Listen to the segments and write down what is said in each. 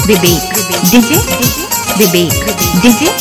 विवेक DJ Vivek DJ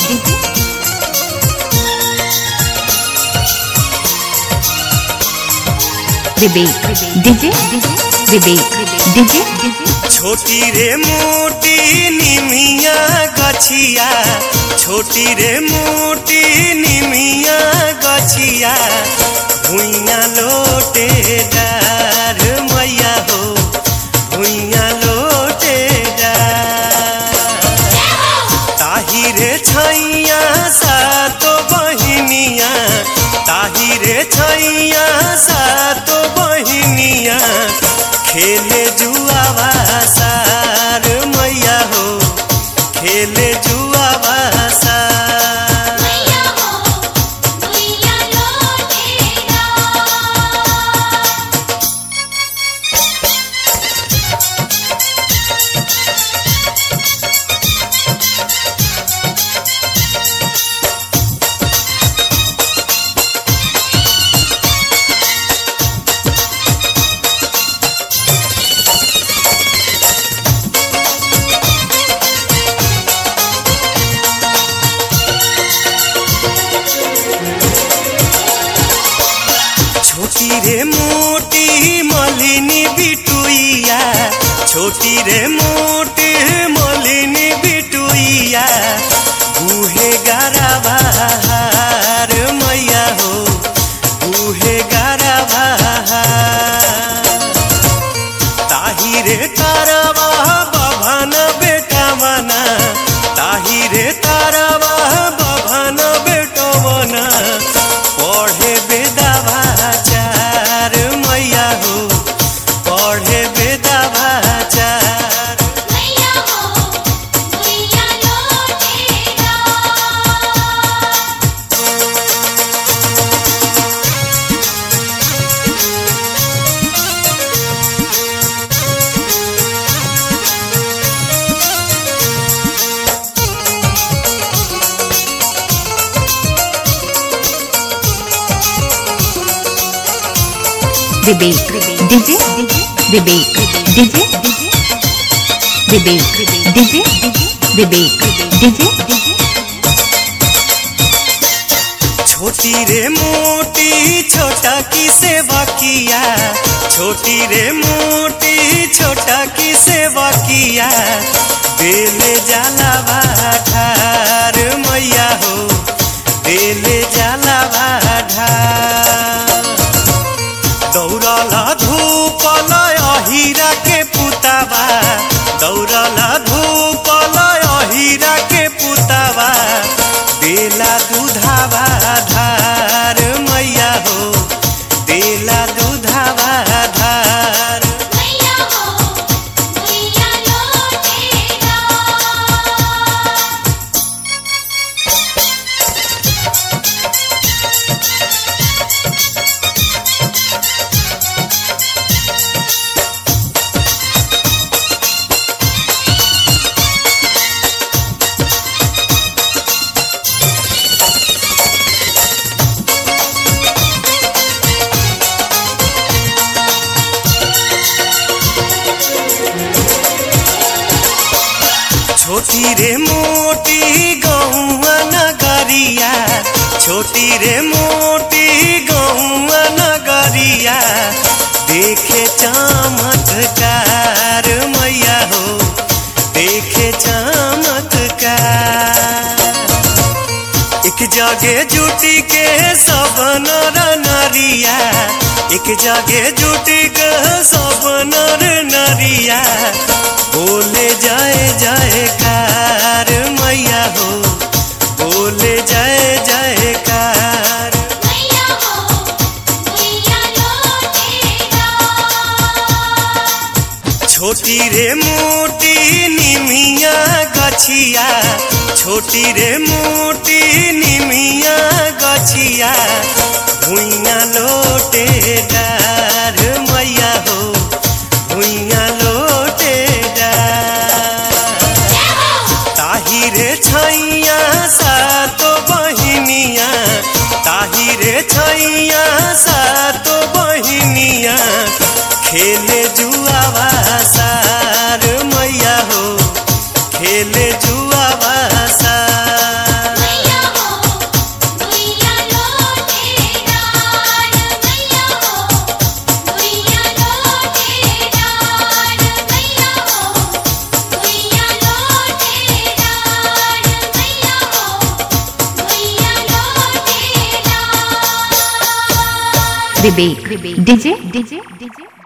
Vivek DJ Vivek DJ छोटी रे मोटी निमिया गछिया छोटी रे मोटी निमिया गछिया भुइया लोटे डार मैया हो भुइया लोटे डार ताही रे छैया सातो बहिनिया ताही रे छैया सातो बहिनिया खेले जुआवा सार मैया हो खेले जुआवा सार मैया हो भुइया लोटेरा छोटी रे मोटी मलिनी बिटुइया छोटी रे मोटी मलिनी बिटुइया गुहे गारा बहार मैया हो गुहे गारा बहार ताही रे तारवा बभन बेटा मना ताही रे तारवा बभन बेटो मना पढ़े बेदावा चार मैया हो पढ़े बेदावा चार मैया हो भुइया लोटेरा Vivek DJ Vivek DJ Vivek DJ Vivek DJ छोटी रे मोटी छोटा की सेवा किया छोटी रे मोटी छोटा की सेवा किया बेले जाला भाठार मैया हो बेले जाला भाठार दौड़ला धूपल अहिरा के पुतावा दौड़ला धूपल अहिरा के पुतावा देला दूधावा धार मैया हो देला दूधावा धार मैया हो भुइया लोटेरा छोटी रे मोटी गौआ नगरिया छोटी रे मोटी गौआ नगरिया देखे चमत्कार मैया हो देखे चमत्कार एक जगह जुटी के सब नर नरिया एक जगह जुटी के सब नर नरिया बोले जय जयकार मैया हो बोले जय जयकार मैया हो भुइया लोटेरा छोटी रे मोटी निमिया गछिया छोटी रे मोटी निमिया गछिया भुइया लोटे डार मैया हो भुइया लोटे डार ताही रे छैया सातो बहिनिया ताही रे छैया सातो बहिनिया खेले जुआवा सार मैया हो विवेक डीजे डीजे डीजे